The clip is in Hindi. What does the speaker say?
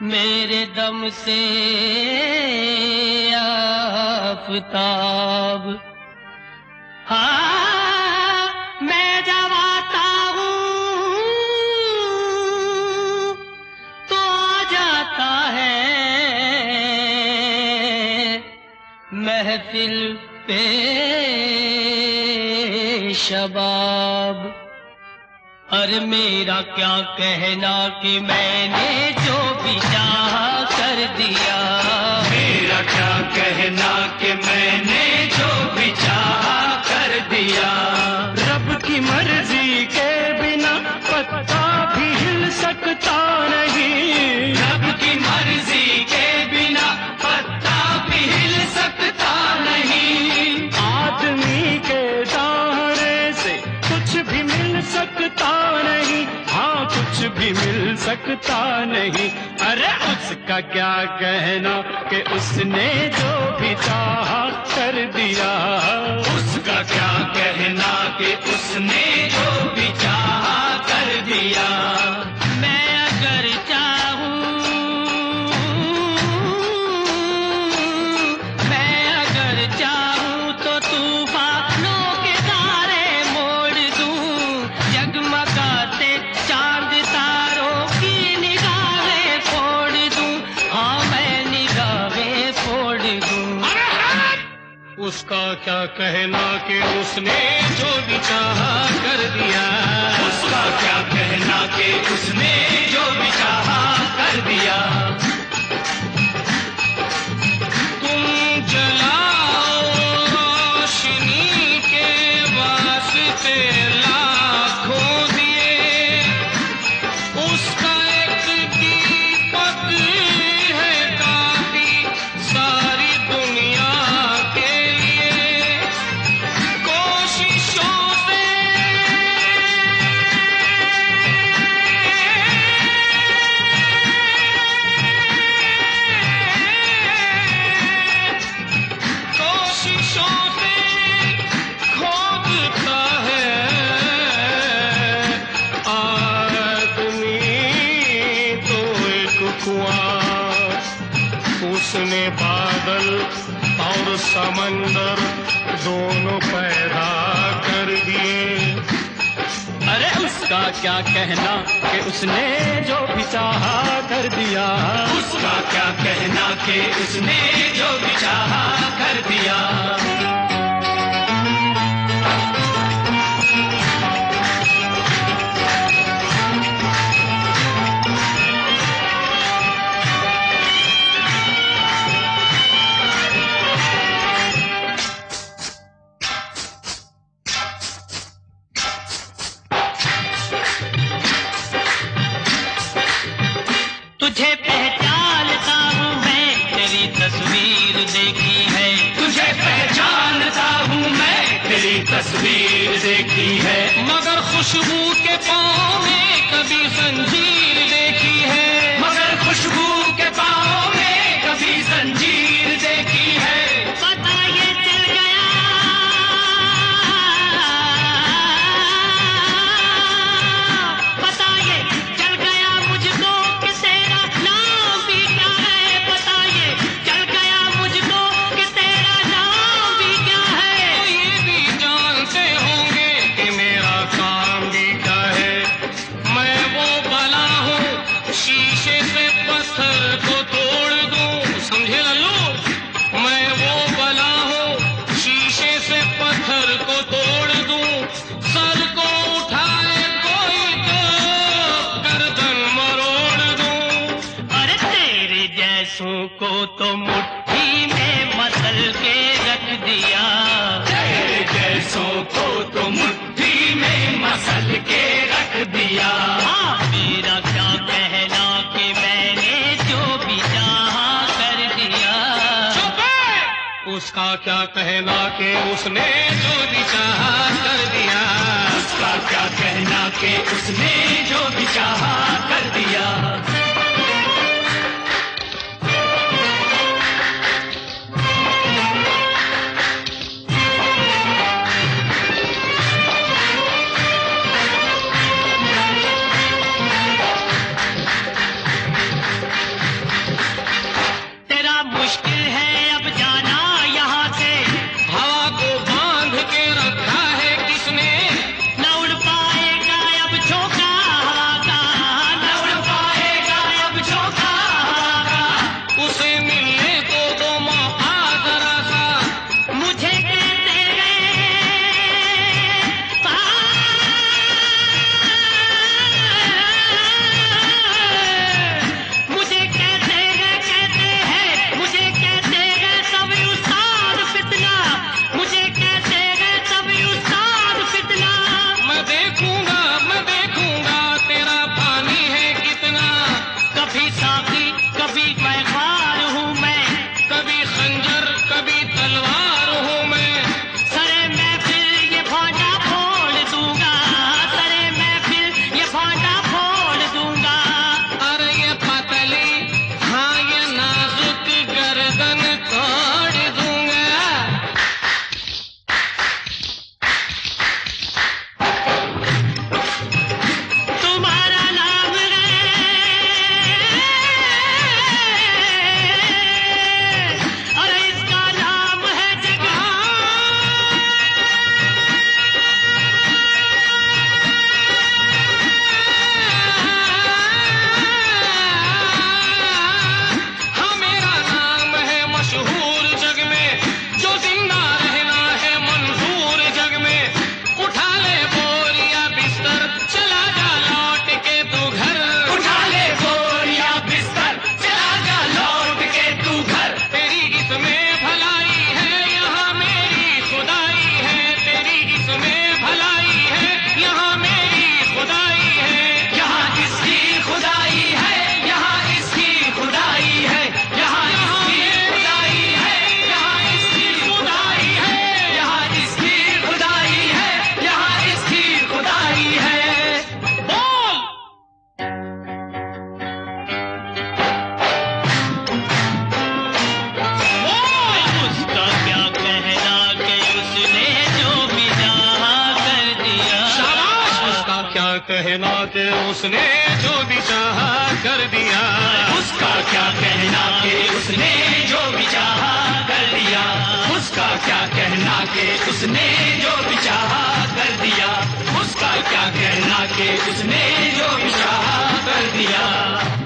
मेरे दम से आफताब। हाँ मैं जब आता हूँ तो आ जाता है महफिल पे शबाब। अरे मेरा क्या कहना कि मैंने जो भी चाहा कर दिया। मेरा क्या कहना कि मैंने जो भी चाहा कर दिया। रब की मर्जी के बिना पत्ता भी हिल सकता नहीं। रब की मर्जी के बिना पत्ता भी हिल सकता नहीं। आदमी के दाहरे से कुछ भी मिल सकता नहीं। हाँ कुछ भी मिल सकता नहीं। अरे उसका क्या कहना कि उसने जो भी चाहा कर दिया। उसका क्या कहना कि उसने जो भी चाहा कर दिया। मैं अगर चाहूँ, मैं अगर चाहूँ तो तूफानों के तारे मोड़ दूँ। जगमगाते चांद तारों की निगाहें फोड़ दूँ। हाँ मैं निगाहें फोड़ दूँ। उसका क्या कहना कि उसने जो भी चाहा कर दिया। उसका क्या कहना कि उसने जो भी चाहा कर दिया। तुम जलाओ रोशनी के वास्ते लाखों दिए। उसका एक दीपक है काफी सारी दुनिया के लिए। कोशिशों से कोशिशों से खोदता है आदमी तो एक कुआं। उसने बादल और समंदर दोनों पैदा कर दिए। अरे उसका क्या कहना कि उसने जो भी चाहा कर दिया। उसका क्या कहना कि उसने जो भी चाहा कर दिया। तुझे पहचानता हूँ मैं, तेरी तस्वीर देखी है। तुझे पहचानता हूँ मैं, तेरी तस्वीर देखी है। मगर खुशबू के पाँव में कभी जंजीर देखी है। मगर खुशबू के पाँव में कभी जंजीर देखी है। पता ये चल गया, पता ये चल गया मुझको कि तेरा नाम भी क्या है। पता ये चल गया मुझको कि तेरा नाम भी क्या है। तो ये भी जानते होंगे कि मेरा काम भी क्या है। मैं वो बला हूँ शीशे से पत्थर को तोड़ दूं। समझे लल्लू? मैं वो बला हूँ शीशे से पत्थर को तोड़ दूं। सर को उठाए कोई तो गर्दन मरोड़ दूं। अरे तेरे जैसों को तो मुट्ठी में मसल के रख दिया। तेरे जैसों को तो मुट्ठी में मसल के रख दिया। हाँ मेरा क्या कहना कि मैंने जो भी चाहा कर दिया। चुप है! उसका क्या कहना कि उसने जो भी चाहा कर दिया। उसका क्या कहना कि उसने जो भी चाहा कर दिया। कहना कि उसने जो भी चाहा कर दिया। उसका क्या कहना कि उसने जो भी चाहा कर दिया। उसका क्या कहना कि उसने जो भी चाहा कर दिया। उसका क्या कहना कि उसने जो भी चाहा कर दिया।